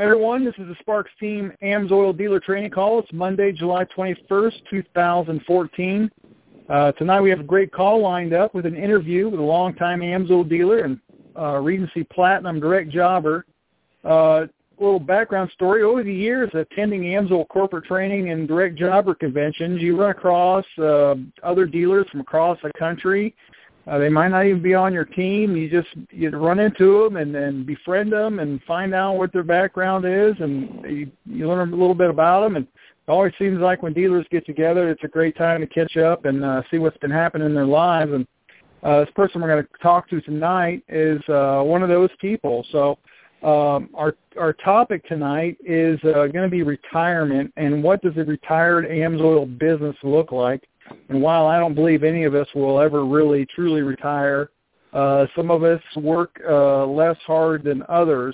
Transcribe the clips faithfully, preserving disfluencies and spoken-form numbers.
Everyone, this is the Sparks Team AMSOIL Dealer Training Call. It's Monday, July twenty-first, two thousand fourteen. Uh, tonight we have a great call lined up with an interview with a longtime AMSOIL dealer and uh, Regency Platinum direct jobber. Uh, a little background story. Over the years, attending AMSOIL corporate training and direct jobber conventions, you run across uh, other dealers from across the country. Uh, they might not even be on your team. You just you run into them and, and befriend them and find out what their background is, and you, you learn a little bit about them. And it always seems like when dealers get together, it's a great time to catch up and uh, see what's been happening in their lives. And uh, this person we're going to talk to tonight is uh, one of those people. So um, our our topic tonight is uh, going to be retirement and what does a retired AMSOIL business look like. And while I don't believe any of us will ever really truly retire, uh, some of us work uh, less hard than others.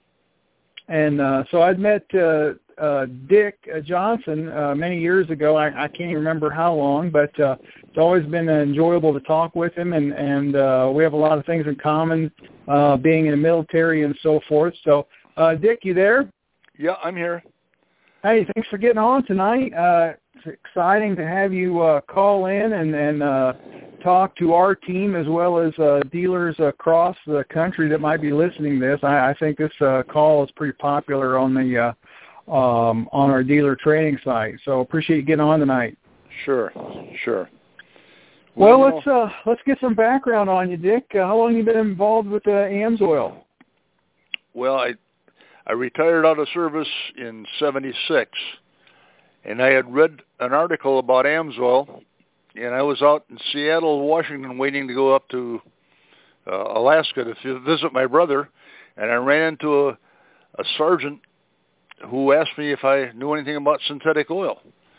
And uh, so I'd met uh, uh, Dick Johnson uh, many years ago. I, I can't even remember how long, but uh, it's always been enjoyable to talk with him, and, and uh, we have a lot of things in common, uh, being in the military and so forth. So, uh, Dick, you there? Yeah, I'm here. Hey, thanks for getting on tonight. Uh, it's exciting to have you uh, call in and, and uh, talk to our team as well as uh, dealers across the country that might be listening to this. I, I think this uh, call is pretty popular on the uh, um, on our dealer training site. So appreciate you getting on tonight. Sure, sure. Well, well let's uh, let's get some background on you, Dick. Uh, how long have you been involved with uh, AMSOIL? Well, I I retired out of service in seventy-six, and I had read an article about AMSOIL, and I was out in Seattle, Washington, waiting to go up to uh, Alaska to visit my brother, and I ran into a, a sergeant who asked me if I knew anything about synthetic oil.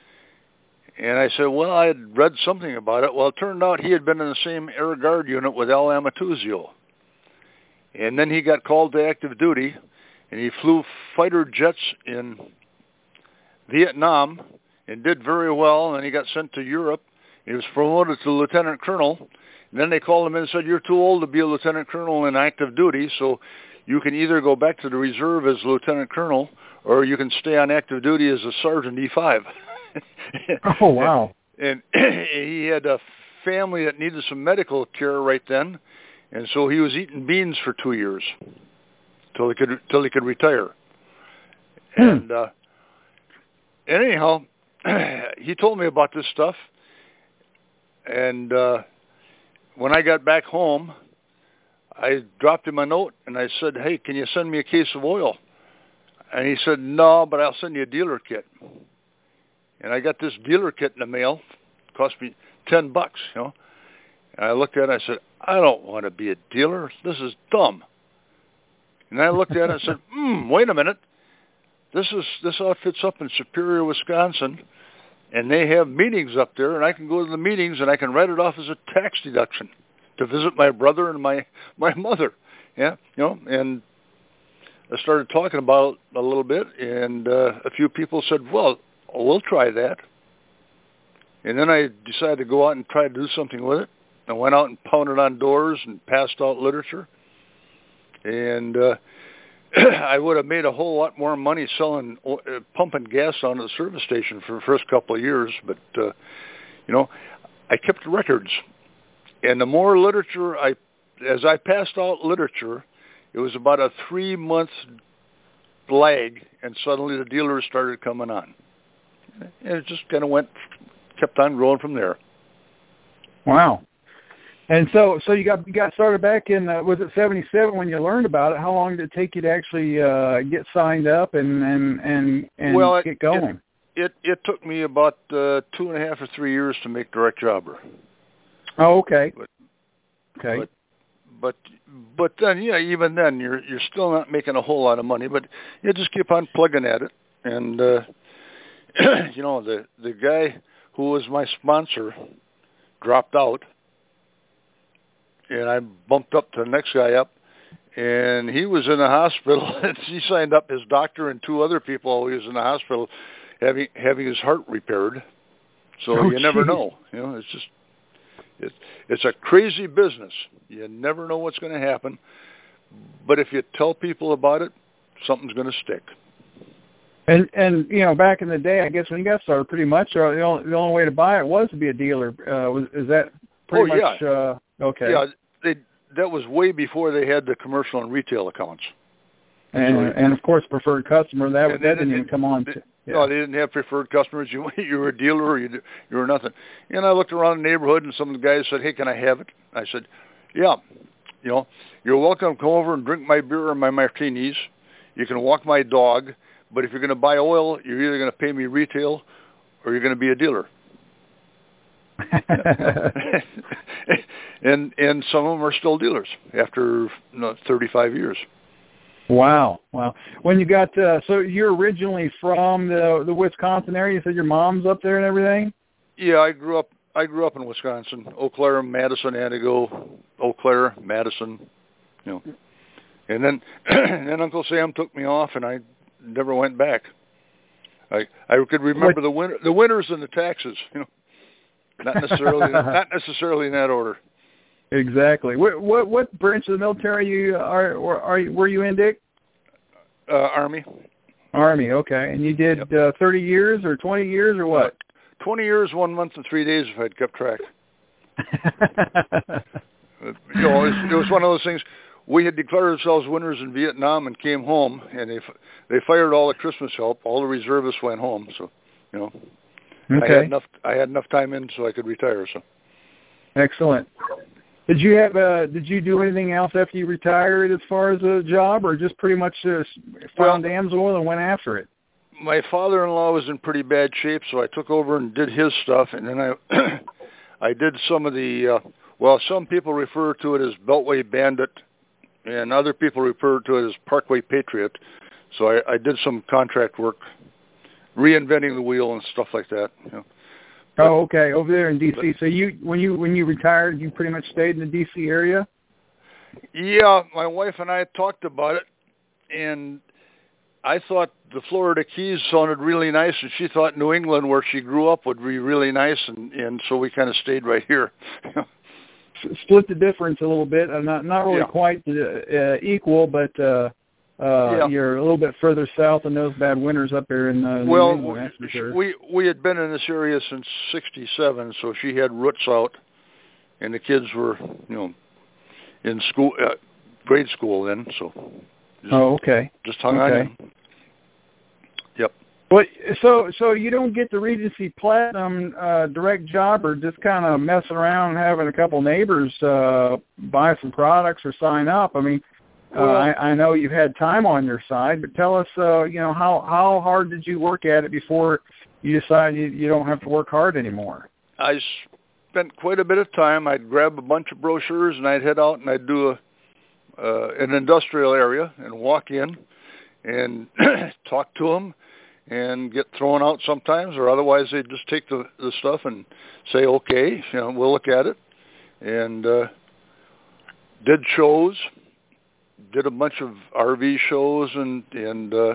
And I said, well, I had read something about it. Well, it turned out he had been in the same Air Guard unit with Al Amatuzio. And then he got called to active duty, and he flew fighter jets in Vietnam and did very well, and then he got sent to Europe. He was promoted to lieutenant colonel. And then they called him in and said, you're too old to be a lieutenant colonel in active duty, so you can either go back to the reserve as lieutenant colonel or you can stay on active duty as a sergeant E five. Oh, wow. And, and he had a family that needed some medical care right then, and so he was eating beans for two years till he could till he could retire. Hmm. And uh, anyhow, he told me about this stuff, and uh, when I got back home, I dropped him a note and I said, "Hey, can you send me a case of oil?" And he said, "No, but I'll send you a dealer kit." And I got this dealer kit in the mail. It cost me ten bucks, you know. And I looked at it and I said, I don't want to be a dealer. This is dumb. And I looked at it and said, hmm, wait a minute. This is this outfit's up in Superior, Wisconsin, and they have meetings up there, and I can go to the meetings and I can write it off as a tax deduction to visit my brother and my, my mother. Yeah, you know, and I started talking about it a little bit, and uh, a few people said, well, we'll try that. And then I decided to go out and try to do something with it. I went out and pounded on doors and passed out literature. And uh, I would have made a whole lot more money selling, uh, pumping gas down to the service station for the first couple of years. But, uh, you know, I kept records. And the more literature I, as I passed out literature, it was about a three-month lag, and suddenly the dealers started coming on. And it just kind of went, kept on growing from there. Wow. And so, so you got you got started back in uh, was it seventy-seven when you learned about it? How long did it take you to actually uh, get signed up and and and, and well, it, get going? It, it it took me about uh, two and a half or three years to make direct jobber. Oh, okay. But, okay. But, but but then yeah, even then you're you're still not making a whole lot of money. But you just keep on plugging at it, and uh, you know the the guy who was my sponsor dropped out. And I bumped up to the next guy up, and he was in the hospital. And he signed up his doctor and two other people. He was in the hospital having having his heart repaired. So oh, you never geez. know. You know, it's just it's it's a crazy business. You never know what's going to happen. But if you tell people about it, something's going to stick. And and you know, back in the day, I guess when you got started, pretty much uh, the only, the only way to buy it was to be a dealer. Uh, was is that pretty oh, much yeah. uh, okay? Yeah, they, that was way before they had the commercial and retail accounts. And so, and of course, preferred customer that that then, didn't even come on. They, To, yeah. No, they didn't have preferred customers. You you were a dealer, or you you were nothing. And I looked around the neighborhood, and some of the guys said, "Hey, can I have it?" I said, "Yeah, you know, you're welcome to come over and drink my beer or my martinis. You can walk my dog, but if you're going to buy oil, you're either going to pay me retail, or you're going to be a dealer." and and some of them are still dealers after you know, thirty-five years. Wow, wow. When you got, uh, so you're originally from the the Wisconsin area. You said your mom's up there and everything? Yeah, I grew up. I grew up in Wisconsin, Eau Claire, Madison, Antigo, Eau Claire, Madison, you know. And then, and then Uncle Sam took me off, and I never went back. I I could remember what? the winter, the winters and the taxes, you know. Not necessarily, not necessarily in that order. Exactly. What what what branch of the military you are or are you, were you in, Dick? Uh, Army. Army. Okay. And you did yep. uh, thirty years or twenty years or what? Uh, twenty years, one month, and three days if I'd kept track. you know, it was, it was one of those things. We had declared ourselves winners in Vietnam and came home, and they they fired all the Christmas help. All the reservists went home, so you know. Okay. I had enough. I had enough time in so I could retire. So. Excellent. Did you have? Uh, did you do anything else after you retired as far as a job, or just pretty much uh, found well, AMSOIL and went after it? My father-in-law was in pretty bad shape, so I took over and did his stuff, and then I I did some of the. Uh, well, some people refer to it as Beltway Bandit, and other people refer to it as Parkway Patriot. So I, I did some contract work, reinventing the wheel and stuff like that. You know. But, oh, okay, over there in D C. So you, when you when you retired, you pretty much stayed in the D C area? Yeah, my wife and I talked about it, and I thought the Florida Keys sounded really nice, and she thought New England, where she grew up, would be really nice, and, and so we kind of stayed right here. Split the difference a little bit. Uh, not not really yeah. quite uh, equal, but uh, uh, yeah. you're a little bit further south than those bad winters up there in uh, well, New England. That's for sure. we we had been in this area since sixty-seven, so she had roots out, and the kids were, you know, in school, uh, grade school then. So. Just, oh, okay. Just hung okay. on in. Yep. But so so you don't get the Regency Platinum uh, direct job, or just kind of messing around and having a couple neighbors uh, buy some products or sign up. I mean, well, uh, I, I know you've had time on your side, but tell us, uh, you know, how how hard did you work at it before you decided you, you don't have to work hard anymore? I spent quite a bit of time. I'd grab a bunch of brochures and I'd head out and I'd do a uh, an industrial area and walk in and talk to them and get thrown out sometimes, or otherwise they'd just take the, the stuff and say, okay, you know, we'll look at it. And uh, did shows, did a bunch of R V shows and, and uh,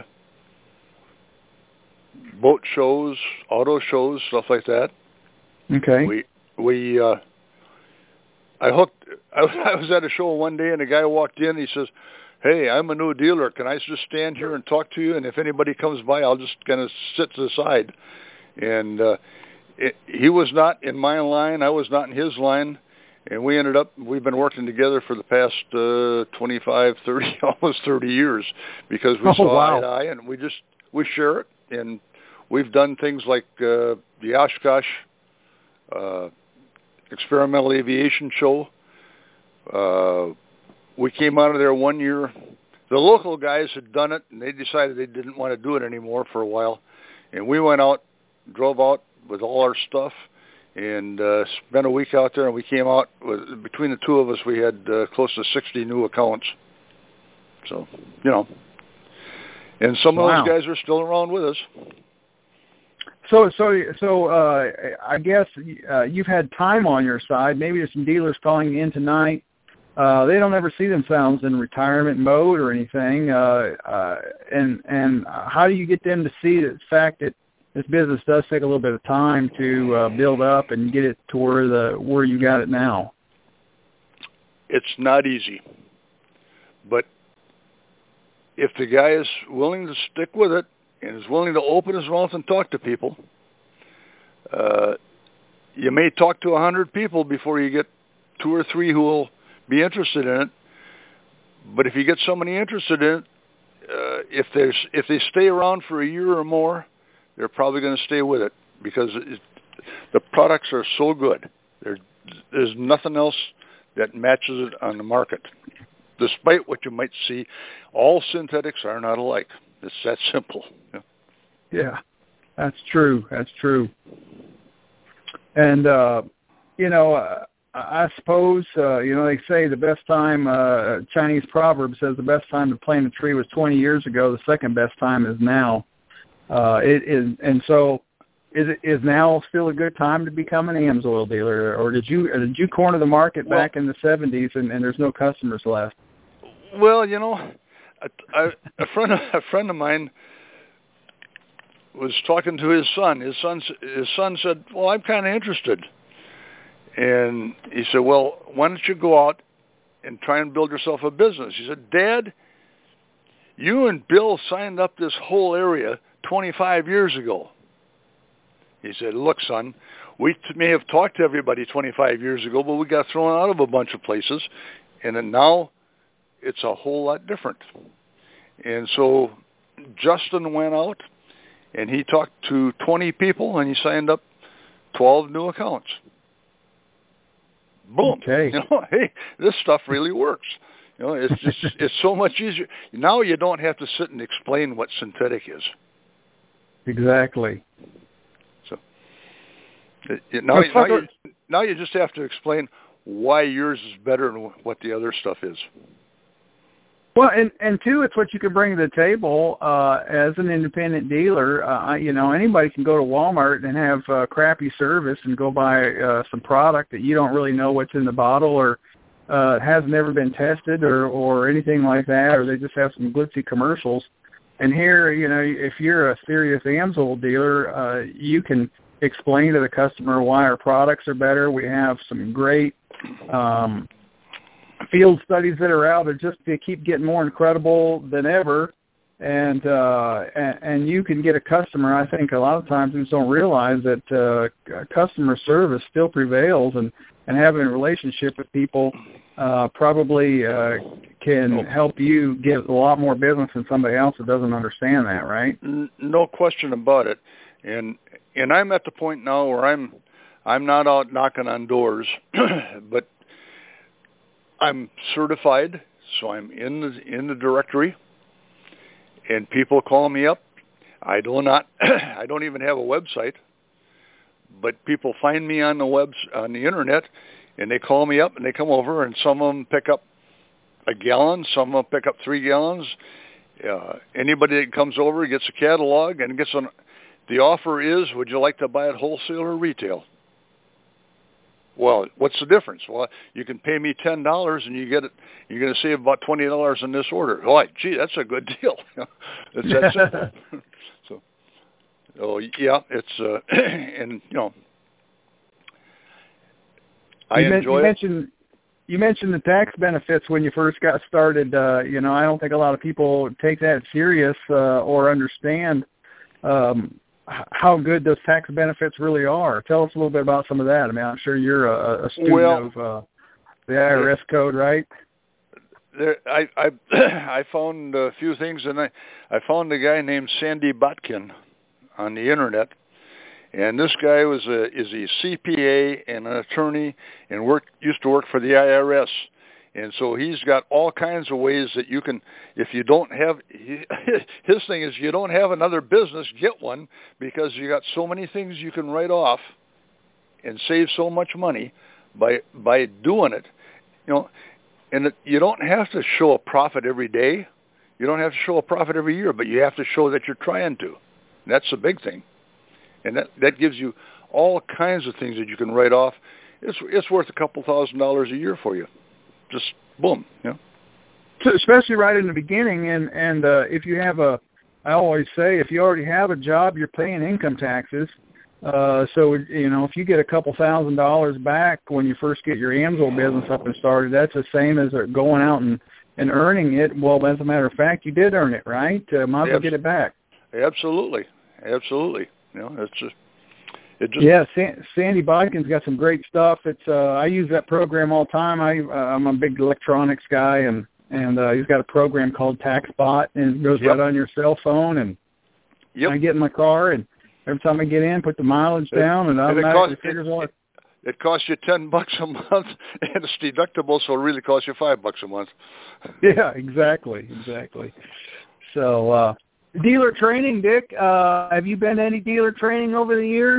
boat shows, auto shows, stuff like that. Okay. We, we, uh, I hooked, I, I was at a show one day and a guy walked in, he says, hey, I'm a new dealer. Can I just stand here and talk to you? And if anybody comes by, I'll just kind of sit to the side. And uh, it, he was not in my line. I was not in his line. And we ended up, we've been working together for the past uh, twenty-five, thirty, almost thirty years because we oh, saw wow. eye to eye and we just, we share it. And we've done things like uh, the Oshkosh uh, Experimental Aviation Show. Uh, we came out of there one year. The local guys had done it, and they decided they didn't want to do it anymore for a while. And we went out, drove out with all our stuff, and uh, spent a week out there, and we came out, with, between the two of us, we had uh, close to sixty new accounts. So, you know. And some wow. of those guys are still around with us. So, so, so, uh, I guess uh, you've had time on your side. Maybe there's some dealers calling in tonight. Uh, they don't ever see themselves in retirement mode or anything. Uh, uh, and and how do you get them to see the fact that this business does take a little bit of time to uh, build up and get it to where the where you got it now? It's not easy, but if the guy is willing to stick with it and is willing to open his mouth and talk to people, uh, you may talk to a hundred people before you get two or three who will be interested in it. But if you get somebody interested in it, uh, if there's if they stay around for a year or more, they're probably going to stay with it because it, the products are so good. There, there's nothing else that matches it on the market. Despite what you might see, all synthetics are not alike. It's that simple. Yeah, yeah, that's true. That's true. And, uh, you know, uh, I suppose, uh, you know, they say the best time, uh, Chinese proverb says the best time to plant a tree was twenty years ago. The second best time is now. Uh, it is, and so is it is now still a good time to become an AMSOIL dealer, or did you or did you corner the market well, back in the seventies and, and there's no customers left? Well, you know, a, a, a friend a friend of mine was talking to his son. His son his son said, "Well, I'm kind of interested." And he said, "Well, why don't you go out and try and build yourself a business?" He said, "Dad, you and Bill signed up this whole area twenty-five years ago." He said, "Look, son, we t- may have talked to everybody twenty-five years ago, but we got thrown out of a bunch of places, and then now it's a whole lot different." And so Justin went out, and he talked to twenty people, and he signed up twelve new accounts. Boom. Okay. You know, hey, this stuff really works. You know, it's just it's so much easier. Now you don't have to sit and explain what synthetic is. Exactly. So it, now, now, you, now you just have to explain why yours is better than what the other stuff is. Well, and, and two, it's what you can bring to the table uh, as an independent dealer. Uh, you know, anybody can go to Walmart and have uh, crappy service and go buy uh, some product that you don't really know what's in the bottle or uh, has never been tested or, or anything like that, or they just have some glitzy commercials. And here, you know, if you're a serious AMSOIL dealer, uh, you can explain to the customer why our products are better. We have some great um field studies that are out that just they keep getting more incredible than ever, and, uh, and and you can get a customer. I think a lot of times we just don't realize that uh, customer service still prevails, and, and having a relationship with people uh, probably uh, can help you get a lot more business than somebody else that doesn't understand that, right? No question about it. And and I'm at the point now where I'm I'm not out knocking on doors, but I'm certified, so I'm in the in the directory, and people call me up. I do not, I don't even have a website, but people find me on the webs on the internet, and they call me up, and they come over, and some of them pick up a gallon, some of them pick up three gallons. Uh, anybody that comes over gets a catalog and gets on. The offer is, would you like to buy it wholesale or retail? Well, what's the difference? Well, you can pay me ten dollars and you get it. You're going to save about twenty dollars in this order. Oh, gee, that's a good deal. It's that simple. so, oh yeah, it's uh, and you know, I you enjoy you it. Mentioned, you mentioned the tax benefits when you first got started. Uh, you know, I don't think a lot of people take that serious uh, or understand um, how good those tax benefits really are. Tell us a little bit about some of that. I mean, I'm sure you're a, a student well, of uh, the I R S code, right? There, I, I I found a few things, and I, I found a guy named Sandy Botkin on the internet, and this guy was a is a C P A and an attorney, and worked used to work for the I R S. And so he's got all kinds of ways that you can, if you don't have, he, his thing is you don't have another business, get one, because you got so many things you can write off and save so much money by by doing it. You know, and it, you don't have to show a profit every day. You don't have to show a profit every year, but you have to show that you're trying to. And that's the big thing. And that, that gives you all kinds of things that you can write off. It's it's worth a couple thousand dollars a year for you. Just boom, you know. So especially right in the beginning, and and uh, if you have a, I always say, if you already have a job, you're paying income taxes. Uh, so you know, if you get a couple thousand dollars back when you first get your AMSOIL business up and started, that's the same as going out and and earning it. Well, as a matter of fact, you did earn it, right? Uh, might as well get it back. Absolutely, absolutely. You know, it's just it just yeah. San- Sandy Bodkin's got some great stuff. It's uh, I use that program all the time. I uh, I'm a big electronics guy, and and uh, he's got a program called TaxBot, and it goes yep. right on your cell phone. And yep. I get in my car, and every time I get in, put the mileage down, and automatically it figures it, all it, it costs you ten bucks a month, and it's deductible, so it really costs you five bucks a month. Yeah, exactly, exactly. So, uh, dealer training, Dick. Uh, have you been to any dealer training over the years?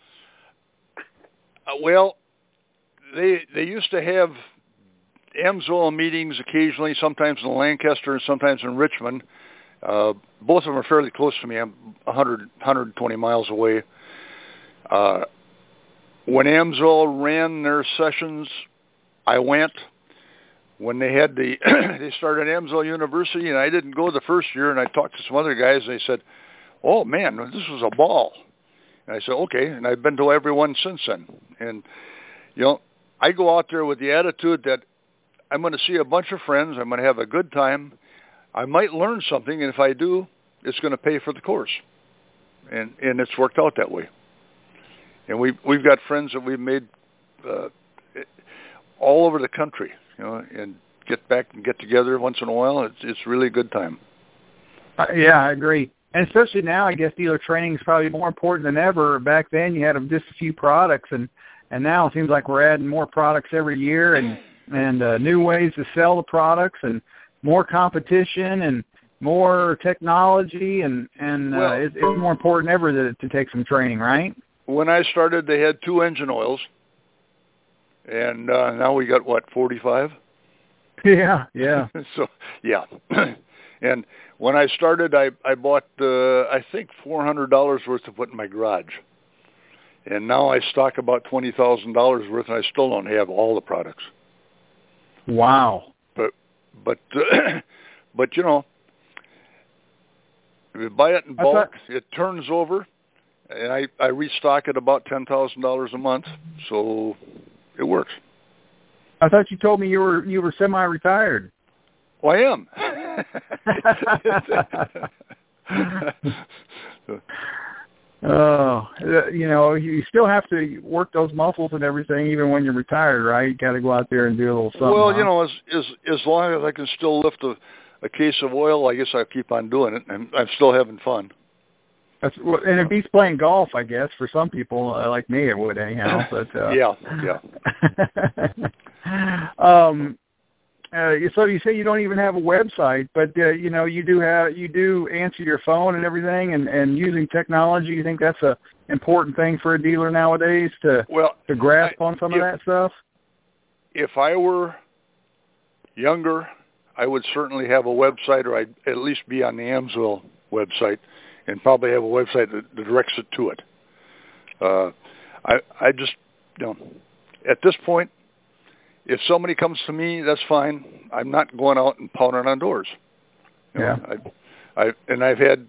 Uh, well, they they used to have AMSOIL meetings occasionally, sometimes in Lancaster and sometimes in Richmond. Uh, both of them are fairly close to me. I'm one hundred, one hundred twenty miles away. Uh, when AMSOIL ran their sessions, I went. When they had the, they started AMSOIL University, and I didn't go the first year, and I talked to some other guys, and they said, "Oh man, this was a ball." And I said, "Okay," and I've been to every one since then. And you know, I go out there with the attitude that I'm going to see a bunch of friends, I'm going to have a good time, I might learn something, and if I do, it's going to pay for the course. And and it's worked out that way. And we we've got friends that we've made uh, all over the country. You know, and get back and get together once in a while. It's it's really a good time. Uh, yeah, I agree. And especially now, I guess dealer training is probably more important than ever. Back then, you had just a few products, and, and now it seems like we're adding more products every year, and and uh, new ways to sell the products, and more competition, and more technology, and and well, uh, it, it's more important than ever to, to take some training, right? When I started, they had two engine oils. And uh, now we got, what, forty-five? Yeah, yeah. So, yeah. And when I started, I, I bought, uh, I think, four hundred dollars worth to put in my garage. And now I stock about twenty thousand dollars worth, and I still don't have all the products. Wow. But, but, uh, but you know, if you buy it in bulk, thought... it turns over, and I, I restock it about ten thousand dollars a month, so... it works. I thought you told me you were you were semi-retired. Well, I am. Oh, you know, you still have to work those muscles and everything, even when you're retired, right? You got to go out there and do a little something. Well, huh? you know, as as as long as I can still lift a, a case of oil, I guess I keep on doing it, and I'm still having fun. That's, and it beats playing golf, I guess. For some people, uh, like me, it would anyhow. But uh, yeah, yeah. um, uh, so you say you don't even have a website, but uh, you know you do have you do answer your phone and everything, and, and using technology. You think that's a important thing for a dealer nowadays to well to grasp I, on some if, of that stuff? If I were younger, I would certainly have a website, or I'd at least be on the AMSOIL website, and probably have a website that, that directs it to it. Uh, I, I just, you know, at this point, if somebody comes to me, that's fine. I'm not going out and pounding on doors. You know, yeah. I, I, and I've had,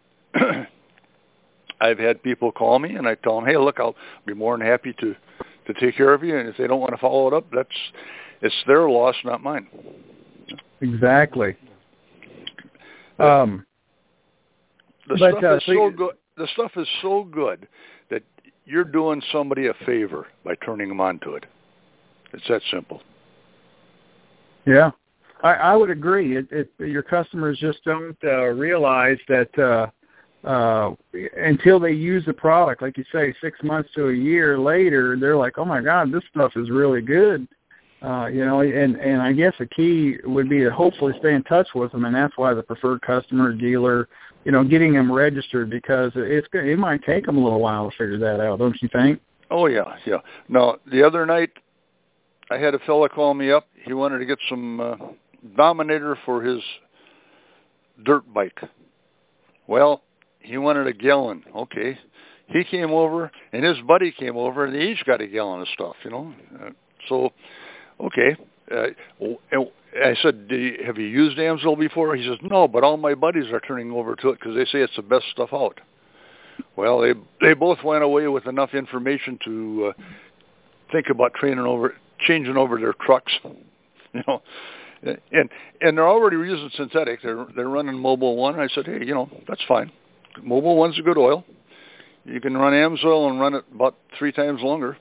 I've had people call me, and I tell them, hey, look, I'll be more than happy to, to take care of you. And if they don't want to follow it up, that's, it's their loss, not mine. Exactly. Uh, um. The but, stuff uh, is so so good. The stuff is so good that you're doing somebody a favor by turning them on to it. It's that simple. Yeah, I, I would agree. It, it, your customers just don't uh, realize that uh, uh, until they use the product, like you say, six months to a year later, they're like, "Oh my God, this stuff is really good." Uh, you know, and, and I guess the key would be to hopefully stay in touch with them, and that's why the preferred customer dealer, you know, getting them registered, because it's it might take them a little while to figure that out, don't you think? Oh yeah, yeah. Now the other night, I had a fella call me up. He wanted to get some uh, Dominator for his dirt bike. Well, he wanted a gallon. Okay, he came over, and his buddy came over, and they each got a gallon of stuff. You know, uh, so. Okay. Uh, I said, Do you, have you used AMSOIL before? He says, no, but all my buddies are turning over to it because they say it's the best stuff out. Well, they they both went away with enough information to uh, think about training over, changing over their trucks, you know, And and they're already using synthetic. They're they're running Mobil One. I said, hey, you know, that's fine. Mobil One's a good oil. You can run AMSOIL and run it about three times longer.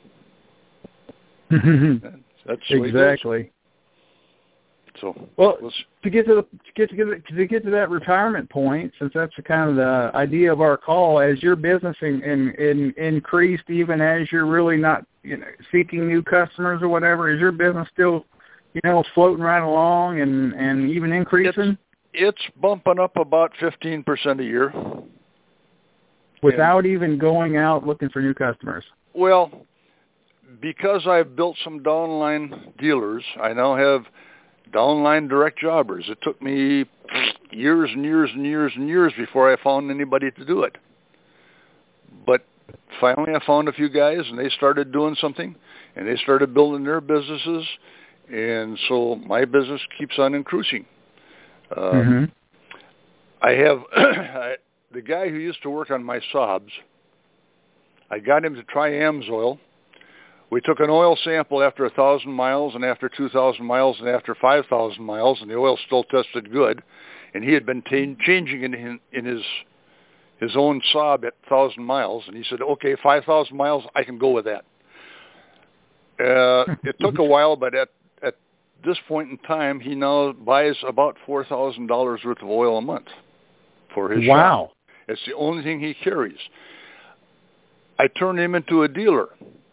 That's exactly. So well, we'll to get to the to get to get to get to that retirement point, since that's the kind of the idea of our call, as your business in, in, in increased, even as you're really not you know seeking new customers or whatever, is your business still you know floating right along and, and even increasing? It's, it's bumping up about fifteen percent a year. Without and, even going out looking for new customers? Well, because I've built some downline dealers, I now have downline direct jobbers. It took me years and years and years and years before I found anybody to do it. But finally I found a few guys, and they started doing something, and they started building their businesses, and so my business keeps on increasing. Uh, mm-hmm. I have... I, The guy who used to work on my Saabs, I got him to try AMSOIL. We took an oil sample after one thousand miles and after two thousand miles and after five thousand miles, and the oil still tested good. And he had been t- changing it in, in his his own Saab at one thousand miles. And he said, okay, five thousand miles, I can go with that. Uh, it took a while, but at, at this point in time, he now buys about four thousand dollars worth of oil a month for his wow. shop. It's the only thing he carries. I turned him into a dealer.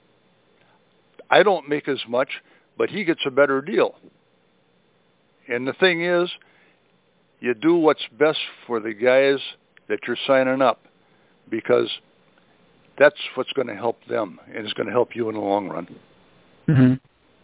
I don't make as much, but he gets a better deal. And the thing is, you do what's best for the guys that you're signing up, because that's what's going to help them, and it's going to help you in the long run. Mm-hmm.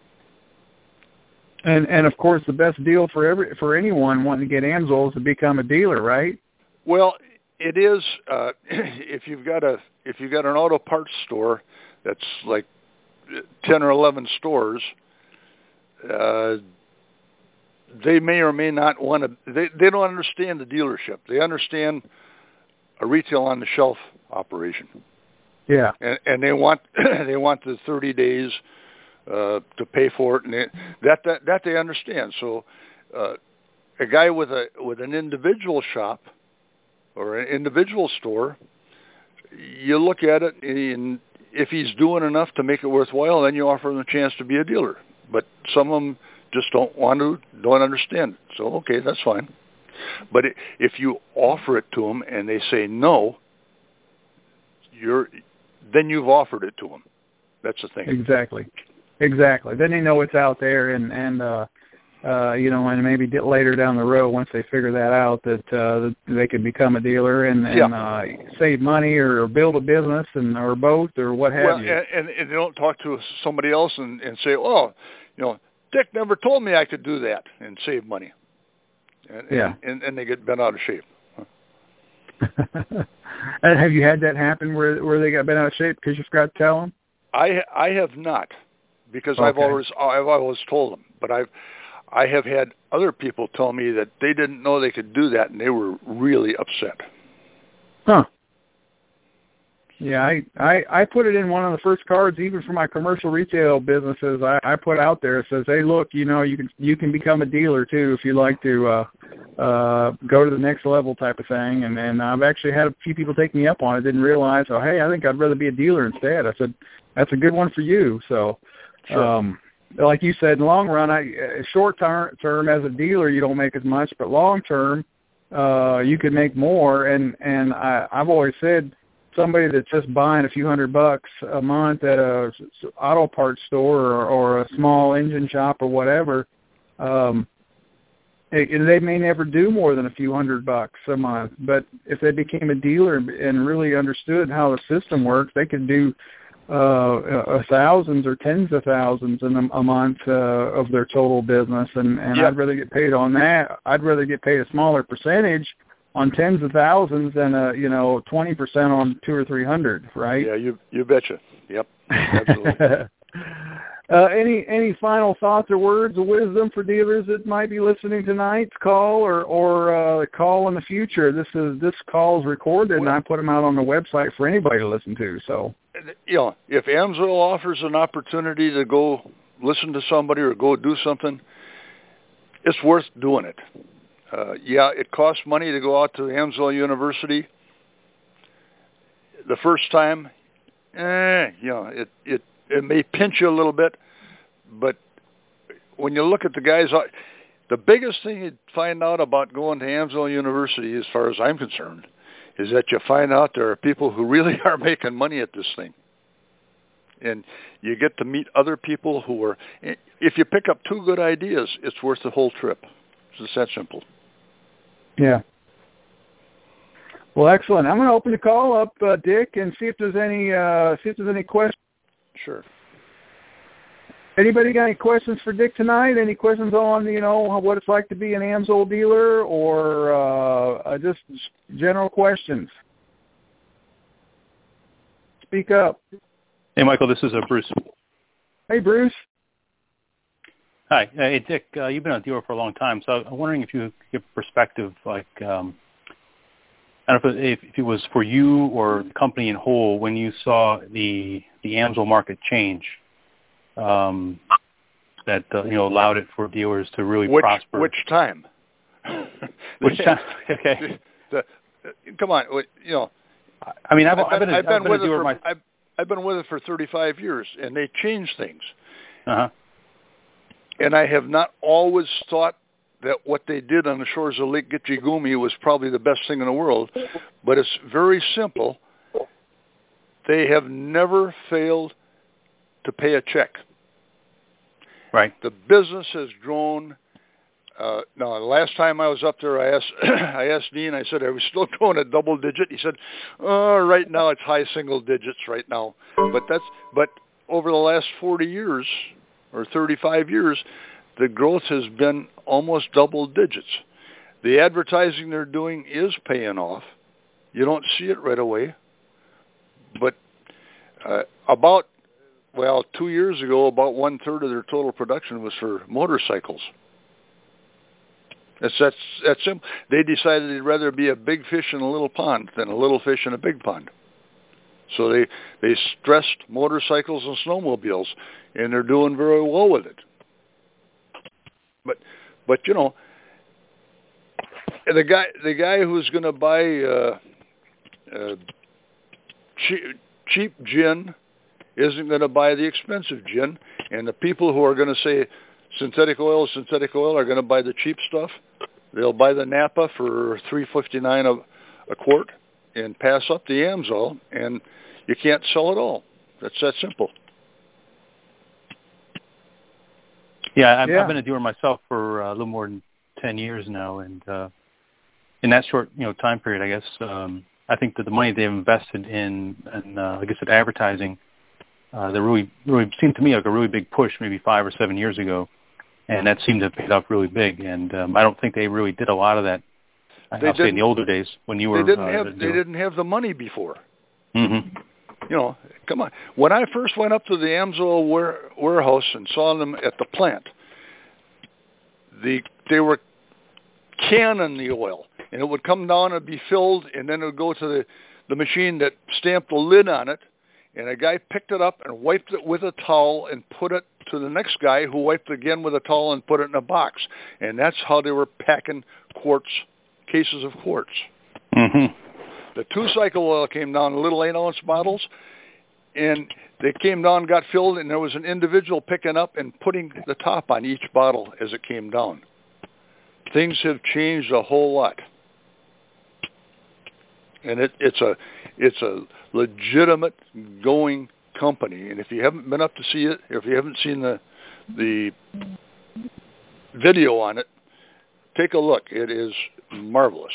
And and of course, the best deal for every for anyone wanting to get AMSOIL is to become a dealer, right? Well, it is. Uh, if you've got a if you've got an auto parts store that's like ten or eleven stores, uh, they may or may not want to. They they don't understand the dealership. They understand a retail on the shelf operation. Yeah, and, and they want they want the thirty days uh, to pay for it, and they, that that that they understand. So, uh, a guy with a with an individual shop or an individual store, you look at it, and if he's doing enough to make it worthwhile, then you offer him a chance to be a dealer. But some of them just don't want to, don't understand it. So, okay, that's fine. But it, if you offer it to them and they say no, you're then you've offered it to them. That's the thing. Exactly. Exactly. Then they know it's out there, and, and uh, uh, you know, and maybe later down the road, once they figure that out, that uh, they can become a dealer and, and yeah. uh, save money or build a business, and or both, or what have well, you. And, and they don't talk to somebody else and, and say, oh, you know, Dick never told me I could do that and save money. And, yeah. And, and they get bent out of shape. And have you had that happen where where they got bent out of shape because you forgot to tell them? I I have not, because okay. I've always I've always told them. But I've I have had other people tell me that they didn't know they could do that, and they were really upset. Huh. Yeah, I, I, I put it in one of the first cards, even for my commercial retail businesses. I, I put out there, it says, hey, look, you know, you can you can become a dealer too if you like to uh, uh, go to the next level type of thing. And and I've actually had a few people take me up on it. Didn't realize, oh, hey, I think I'd rather be a dealer instead. I said, that's a good one for you. So, sure. um, like you said, in the long run, I short term term as a dealer, you don't make as much, but long term, uh, you could make more. And and I, I've always said, somebody that's just buying a few hundred bucks a month at a auto parts store or, or a small engine shop or whatever, um, it, they may never do more than a few hundred bucks a month. But if they became a dealer and really understood how the system works, they could do uh, thousands or tens of thousands in a, a month uh, of their total business. And, and yep. I'd rather get paid on that. I'd rather get paid a smaller percentage on tens of thousands than a you know twenty percent on two or three hundred, right? Yeah, you you betcha. Yep, absolutely. uh, any any final thoughts or words of wisdom for dealers that might be listening tonight's call or or uh, call in the future? This is this call is recorded, well, and I put them out on the website for anybody to listen to. So, you know, if AMSOIL offers an opportunity to go listen to somebody or go do something, it's worth doing it. Uh, yeah, it costs money to go out to Amsoil University. The first time, eh, you know, it, it, it may pinch you a little bit, but when you look at the guys, the biggest thing you find out about going to Amsoil University, as far as I'm concerned, is that you find out there are people who really are making money at this thing. And you get to meet other people who are, if you pick up two good ideas, it's worth the whole trip. It's just that simple. Yeah. Well, excellent. I'm going to open the call up, uh, Dick, and see if there's any uh, see if there's any questions. Sure. Anybody got any questions for Dick tonight? Any questions on, you know, what it's like to be an Amsoil dealer, or uh, just general questions? Speak up. Hey, Michael, this is uh, Bruce. Hey, Bruce. Hi. Hey, Dick, uh, you've been a dealer for a long time, so I'm wondering if you give perspective, like, um, I don't know if, if it was for you or the company in whole when you saw the the Amsoil market change, um, that uh, you know allowed it for dealers to really which, prosper. Which time? Which time? Okay. The, the, come on, you know. I mean, I've, I've, I've been, I've a, been I've been with a it dealer for my... I've, I've been with it for thirty-five years, and they change things. Uh-huh. And I have not always thought that what they did on the shores of Lake Gitchigumi was probably the best thing in the world, but it's very simple. They have never failed to pay a check. Right. The business has grown. Uh, now, the last time I was up there, I asked I asked Dean, I said, are we still growing at double digit? He said, oh, right now it's high single digits right now. But that's but over the last forty years or thirty-five years, the growth has been almost double digits. The advertising they're doing is paying off. You don't see it right away. But uh, about, well, two years ago, about one-third of their total production was for motorcycles. That's, that's, that's simple. They decided they'd rather be a big fish in a little pond than a little fish in a big pond. So they, they stressed motorcycles and snowmobiles, and they're doing very well with it. But, but you know, the guy, the guy who's going to buy uh, uh, cheap, cheap gin isn't going to buy the expensive gin, and the people who are going to say synthetic oil, synthetic oil are going to buy the cheap stuff. They'll buy the Napa for three fifty-nine a, a quart and pass up the Amsoil, and you can't sell it all. That's that simple. Yeah, I've, yeah. I've been a dealer myself for uh, a little more than ten years now, and uh, in that short, you know, time period, I guess um, I think that the money they've invested in, in uh, like I said, advertising, uh, they really, really seemed to me like a really big push, maybe five or seven years ago, and that seemed to have paid off really big. And um, I don't think they really did a lot of that. They I'll say in the older days when you were. They didn't uh, have. the They didn't have the money before. Mm-hmm. You know, come on. When I first went up to the Amsoil ware, warehouse and saw them at the plant, the they were canning the oil, and it would come down and be filled, and then it would go to the, the machine that stamped the lid on it, and a guy picked it up and wiped it with a towel and put it to the next guy who wiped it again with a towel and put it in a box. And that's how they were packing quarts, cases of quarts. Mm-hmm. The two-cycle oil came down in little eight-ounce bottles, and they came down, got filled, and there was an individual picking up and putting the top on each bottle as it came down. Things have changed a whole lot, and it, it's a it's a legitimate going company. And if you haven't been up to see it, if you haven't seen the the video on it, take a look. It is marvelous.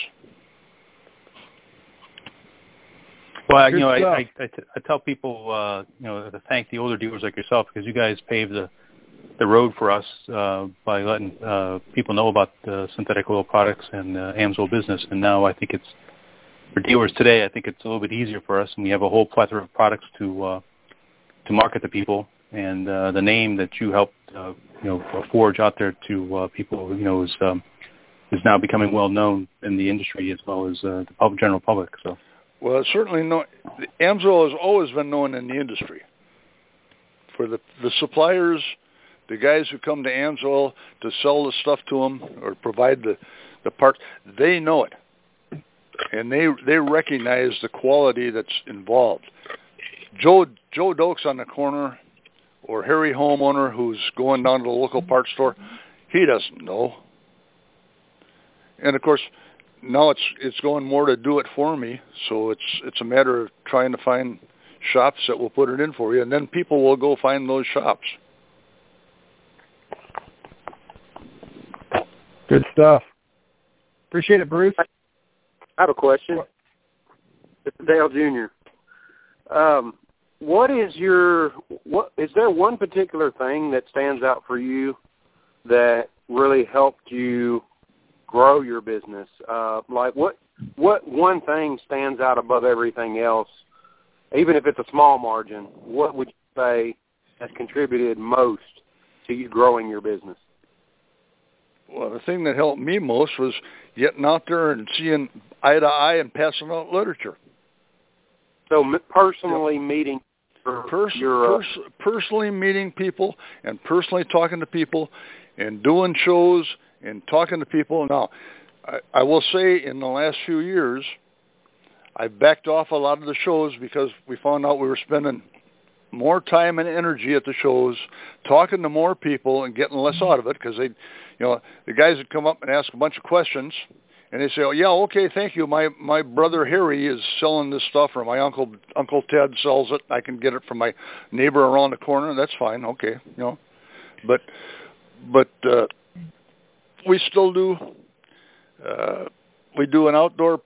Well, you know, I, I, I, t- I tell people, uh, you know, to thank the older dealers like yourself, because you guys paved the the road for us uh, by letting uh, people know about uh, synthetic oil products and uh, Amsoil business. And now I think it's, for dealers today, I think it's a little bit easier for us, and we have a whole plethora of products to uh, to market to people. And uh, the name that you helped, uh, you know, forge out there to uh, people, you know, is um, is now becoming well known in the industry as well as uh, the public, general public. So. Well, it's certainly no. Amsoil has always been known in the industry for the the suppliers. the guys who come to AMSOIL to sell the stuff to them or provide the, the parts, they know it. And they they recognize the quality that's involved. Joe Joe Dokes on the corner or Harry homeowner who's going down to the local parts store, he doesn't know. And of course, now it's it's going more to do it for me, so it's it's a matter of trying to find shops that will put it in for you, and then people will go find those shops. Good stuff. Appreciate it, Bruce. I have a question. It's Dale Junior Um, what is your what is there one particular thing that stands out for you that really helped you grow your business? Uh, like what what one thing stands out above everything else, even if it's a small margin? What would you say has contributed most to you growing your business? Well, the thing that helped me most was getting out there and seeing eye to eye and passing out literature. So personally yep. meeting your, Pers- your uh, pers- personally meeting people and personally talking to people and doing shows and talking to people. Now, I, I will say in the last few years, I backed off a lot of the shows because we found out we were spending more time and energy at the shows, talking to more people and getting less out of it because they, you know, the guys would come up and ask a bunch of questions. And they say, oh, yeah, okay, thank you. My my brother Harry is selling this stuff, or my uncle Uncle Ted sells it. I can get it from my neighbor around the corner. That's fine, okay, you know. But but uh, we still do. Uh, we do an outdoor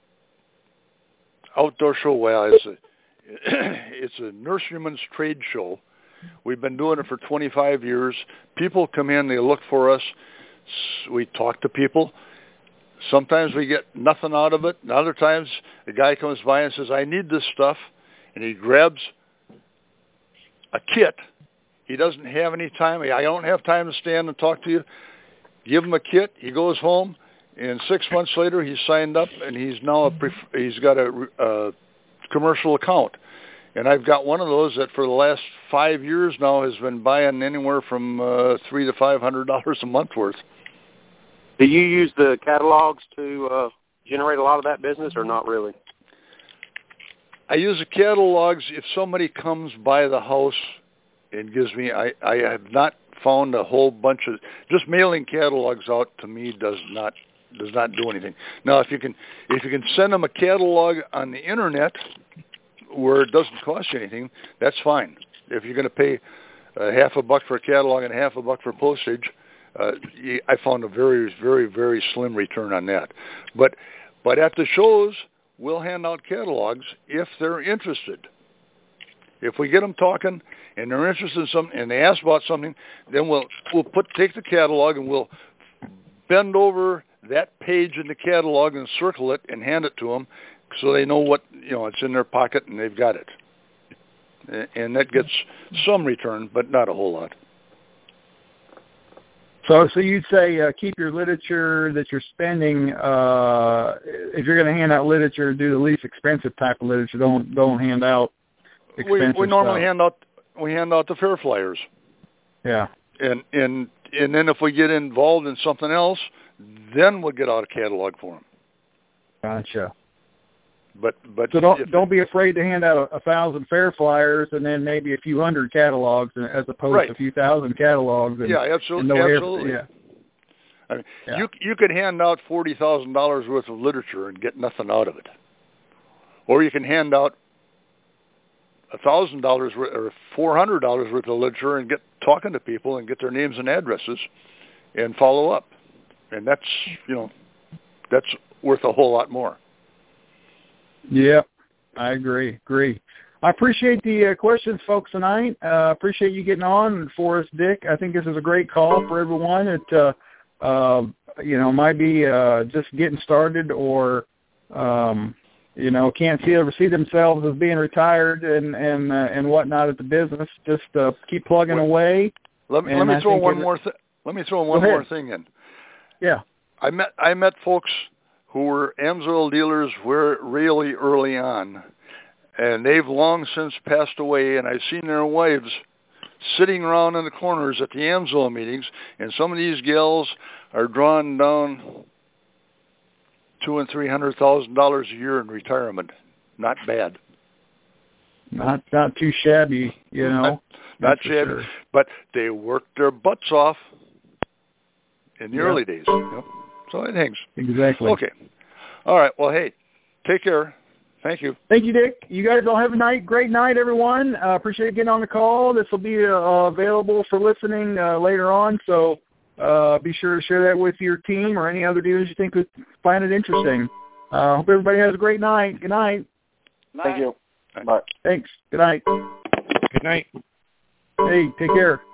outdoor show. Well, it's a it's a nurseryman's trade show. We've been doing it for twenty-five years. People come in, they look for us. We talk to people. Sometimes we get nothing out of it. And other times, the guy comes by and says, I need this stuff. And he grabs a kit. He doesn't have any time. I don't have time to stand and talk to you. Give him a kit. He goes home. And six months later, he's signed up, and he's now a pref- he's got a, a commercial account. And I've got one of those that for the last five years now has been buying anywhere from uh, three to five hundred dollars a month worth. Do you use the catalogs to uh, generate a lot of that business, or not really? I use the catalogs if somebody comes by the house and gives me. I, I have not found a whole bunch of just mailing catalogs out to me does not does not do anything. Now, if you can if you can send them a catalog on the internet where it doesn't cost you anything, that's fine. If you're going to pay uh, half a buck for a catalog and half a buck for postage. Uh, I found a very, very, very slim return on that. But but at the shows, we'll hand out catalogs if they're interested. If we get them talking and they're interested in something and they ask about something, then we'll we'll put take the catalog and we'll bend over that page in the catalog and circle it and hand it to them so they know what, you know, it's in their pocket and they've got it. And that gets some return, but not a whole lot. So, so you'd say uh, keep your literature that you're spending. Uh, if you're going to hand out literature, do the least expensive type of literature. Don't don't hand out expensive We, we normally stuff. hand out we hand out the fair flyers. Yeah. And and and then if we get involved in something else, then we'll get out a catalog for them. Gotcha. But but so don't if, don't be afraid to hand out a, a thousand fair flyers and then maybe a few hundred catalogs as opposed right. to a few thousand catalogs. And, yeah, absolutely. And no absolutely. Air, yeah. I mean, yeah. you you could hand out forty thousand dollars worth of literature and get nothing out of it, or you can hand out a thousand dollars or four hundred dollars worth of literature and get talking to people and get their names and addresses and follow up, and that's you know that's worth a whole lot more. Yeah, I agree. Agree. I appreciate the uh, questions, folks, tonight. Uh, appreciate you getting on for us, Dick. I think this is a great call for everyone. It, uh, uh, you know, might be uh, just getting started or, um, you know, can't see ever see themselves as being retired and and uh, and whatnot at the business. Just uh, keep plugging Wait, away. Let me let me throw one more. Th- let me throw one more thing in. Yeah, I met I met folks who were AMSOIL dealers were really early on, and they've long since passed away, and I've seen their wives sitting around in the corners at the AMSOIL meetings, and some of these gals are drawing down two and three hundred thousand dollars a year in retirement. Not bad. Not not too shabby, you know. Not, not shabby, sure. but they worked their butts off in the yep. early days. Yep. So it hangs. Exactly. Okay. All right. Well, hey, take care. Thank you. Thank you, Dick. You guys all have a night. Great night, everyone. Uh, appreciate you getting on the call. This will be uh, available for listening uh, later on, so uh, be sure to share that with your team or any other dealers you think would find it interesting. Uh, hope everybody has a great night. Good night. Thank you. Bye. Bye. Thanks. Good night. Good night. Hey, take care.